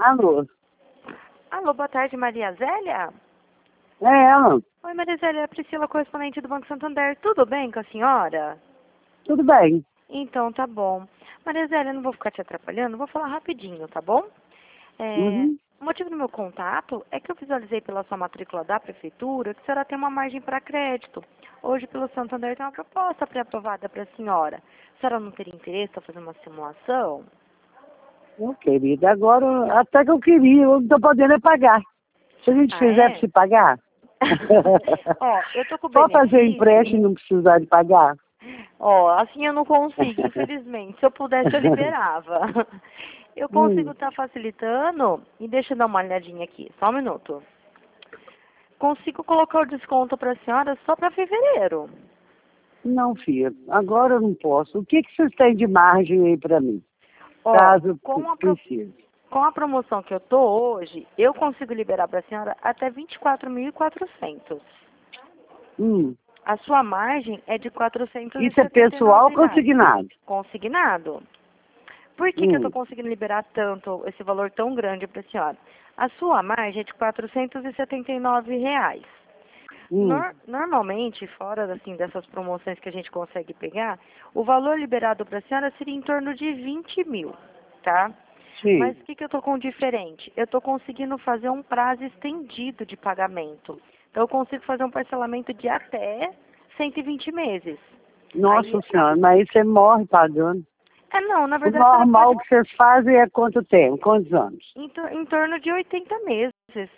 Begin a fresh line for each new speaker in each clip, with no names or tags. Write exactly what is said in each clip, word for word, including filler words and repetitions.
Alô?
Alô, boa tarde, Maria Zélia?
É ela.
Oi, Maria Zélia, é a Priscila, correspondente do Banco Santander. Tudo bem com a senhora?
Tudo bem.
Então, tá bom. Maria Zélia, não vou ficar te atrapalhando, vou falar rapidinho, tá bom? É,
Uhum.
o motivo do meu contato é que eu visualizei pela sua matrícula da prefeitura que a senhora tem uma margem para crédito. Hoje, pelo Santander, tem uma proposta pré-aprovada para a senhora. A senhora não teria interesse em fazer uma simulação?
Ô, querida, agora até que eu queria, eu não tô podendo é pagar. Se a gente
Ah,
fizer
é?
pra se pagar.
Ó, eu tô com
Só fazer
benefício.
empréstimo e não precisar de pagar.
Ó, assim eu não consigo, infelizmente. Se eu pudesse, eu liberava. Eu consigo
hum,
estar facilitando. E deixa eu dar uma olhadinha aqui, só um minuto. Consigo colocar o desconto para a senhora só para fevereiro.
não, filha, agora eu não posso. O que, que vocês têm de margem aí pra mim?
Ó,
Caso
com a, pro-
precise.
com a promoção que eu tô hoje, eu consigo liberar para a senhora até vinte e quatro mil e quatrocentos.
Hum.
A sua margem é de quatrocentos e
Isso é
setenta e
pessoal ou
nove reais.
consignado?
Consignado. Por que, que eu estou
Hum.
conseguindo liberar tanto, esse valor tão grande para a senhora? A sua margem é de quatrocentos e setenta e nove reais.
Hum.
Nor- normalmente, fora assim, dessas promoções que a gente consegue pegar, o valor liberado para a senhora seria em torno de vinte mil, tá? Mas
Sim.
o que, que eu estou com diferente? Eu estou conseguindo fazer um prazo estendido de pagamento. Então, eu consigo fazer um parcelamento de até cento e vinte meses.
Nossa
Aí, a-
Senhora, mas aí você morre pagando.
é, não, na
O
verdade, a senhora pode
normal que vocês fazem é quanto tempo? Quantos anos?
Em, tor- em torno de oitenta meses.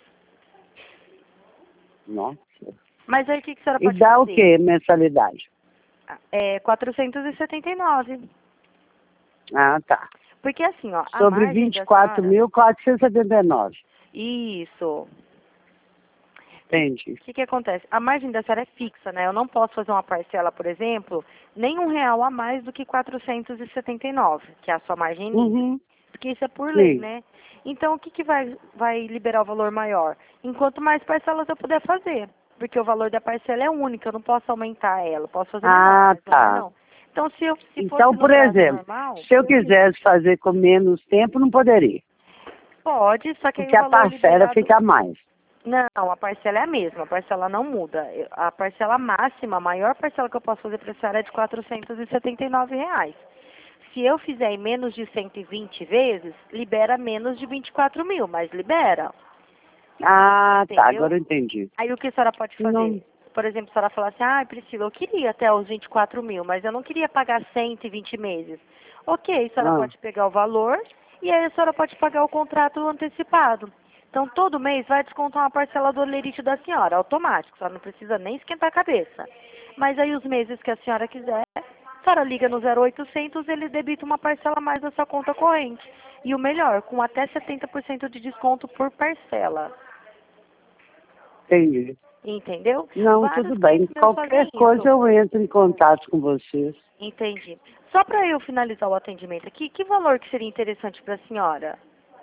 Nossa.
Mas aí o que, que a senhora
E
pode
dá o
fazer?
que mensalidade?
É quatrocentos e setenta e nove.
Ah, tá.
Porque assim, ó, a
Sobre
margem
vinte e
da
quatro
senhora.
mil quatrocentos e setenta e nove.
Isso.
Entendi.
O que, que acontece? A margem da senhora é fixa, né? Eu não posso fazer uma parcela, por exemplo, nem um real a mais do que quatrocentos e setenta e nove, que é a sua margem livre.
Uhum.
Porque isso é por lei,
Sim.
né? Então, o que, que vai, vai liberar o valor maior? Enquanto mais parcelas eu puder fazer. Porque o valor da parcela é única, eu não posso aumentar ela. Eu posso fazer menor,
Ah,
mas maior
tá.
não. Então, se, eu, se fosse
Então,
no
por
prazo
exemplo,
normal,
se eu quisesse fazer com menos tempo, não poderia.
pode, só que aí
Porque
o
a
valor
parcela
liberado...
fica a mais.
Não, a parcela é a mesma, a parcela não muda. Eu- A parcela máxima, a maior parcela que eu posso fazer para a senhora é de quatrocentos e setenta e nove reais. Se eu fizer em menos de cento e vinte vezes, libera menos de vinte e quatro mil, mas libera,
Ah, tá.
entendeu?
Agora eu entendi.
Aí o que a senhora pode
Não.
fazer? Por exemplo, a senhora falar assim, ah, Priscila, eu queria até os vinte e quatro mil, mas eu não queria pagar cento e vinte meses. Ok, a senhora
Ah,
pode pegar o valor e aí a senhora pode pagar o contrato antecipado. Então, todo mês vai descontar uma parcela do olerite da senhora, automático, a senhora não precisa nem esquentar a cabeça. Mas aí os meses que a senhora quiser, a senhora liga no zero oitocentos, ele debita uma parcela a mais da sua conta corrente. E o melhor, com até setenta por cento de desconto por parcela.
entendi.
Entendeu?
Não,
Vários
tudo bem.
clientes meus
Qualquer
fazem
coisa
isso.
eu entro em contato com vocês.
Entendi. Só para eu finalizar o atendimento aqui, que valor que seria interessante para a senhora?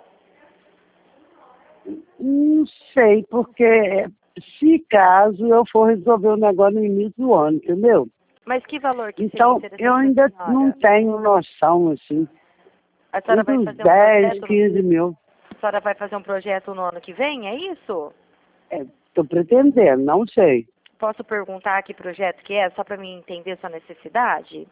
Não sei, porque se caso eu for resolver o negócio no início do ano, entendeu?
Mas que valor que seria
Então, eu
interessante para
ainda
a
não
senhora?
tenho noção, assim,
A senhora
entre
vai
uns
fazer um
dez,
projeto?
quinze mil.
A senhora vai fazer um projeto no ano que vem, é isso?
Estou pretendendo, não sei.
Posso perguntar que projeto que é, só para mim entender sua necessidade?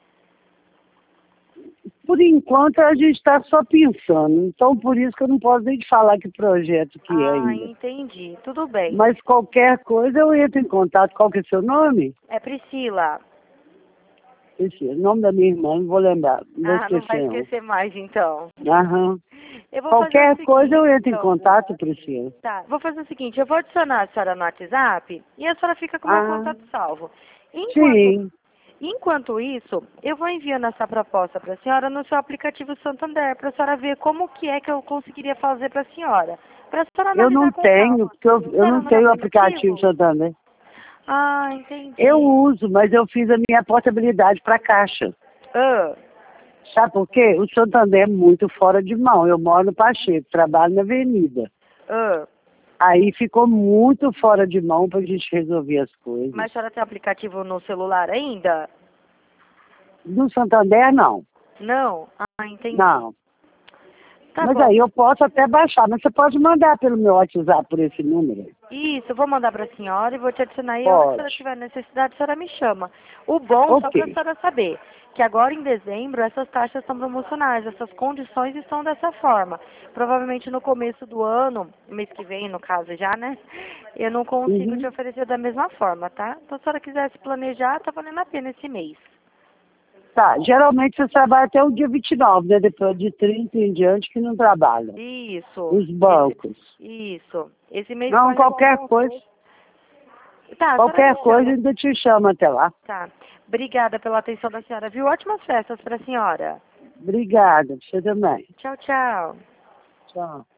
Por enquanto, a gente está só pensando. Então, por isso que eu não posso nem te falar que projeto que é
Ah,
ainda.
entendi. Tudo bem.
Mas qualquer coisa eu entro em contato. Qual que é o seu nome?
É Priscila.
Esse é o nome da minha irmã, não vou lembrar. Não vou
Ah, não vai
esquecer, não.
esquecer mais então.
Aham.
Eu vou fazer o
Qualquer coisa
seguinte,
eu entro em
então.
contato, Priscila.
Tá, vou fazer o seguinte, eu vou adicionar a senhora no WhatsApp e a senhora fica com o meu
Ah,
contato salvo. Enquanto,
sim.
enquanto isso, eu vou enviando essa proposta para a senhora no seu aplicativo Santander, para a senhora ver como que é que eu conseguiria fazer para a senhora. Para a senhora
Eu não
analisar com
tenho,
calma.
porque eu,
A
eu
senhora
não
não tem
tenho o aplicativo
aplicativo?
Santander.
Ah,
Eu
entendi.
uso, mas eu fiz a minha portabilidade para caixa.
Ah,
Sabe por quê? O Santander é muito fora de mão. Eu moro no Pacheco, trabalho na avenida.
ah.
Aí ficou muito fora de mão para a gente resolver as coisas.
Mas a senhora tem aplicativo no celular ainda?
No Santander, não.
Não? Ah, entendi.
Não.
Tá
Mas
bom.
aí eu posso até baixar, mas você pode mandar pelo meu WhatsApp por esse número.
Isso, eu vou mandar para a senhora e vou te adicionar aí. Onde a senhora
Pode.
tiver necessidade, a senhora me chama. O bom, só para a
Ok.
senhora saber, que agora em dezembro essas taxas estão promocionais, essas condições estão dessa forma. Provavelmente no começo do ano, mês que vem, no caso já, né? Eu não consigo te
Uhum.
oferecer da mesma forma, tá? Então, se a senhora quiser se planejar, tá valendo a pena esse mês.
Tá, geralmente você trabalha até o dia vinte e nove, né? Depois de trinta em diante que não trabalham.
Isso.
Os bancos.
Esse, isso. Esse mês
Não,
pode
qualquer
acontecer.
coisa,
Tá, a senhora
qualquer
me
coisa
chama.
ainda te chama até lá.
Tá. Obrigada pela atenção da senhora, viu? Ótimas festas para a senhora.
Obrigada, você também.
Tchau, tchau.
Tchau.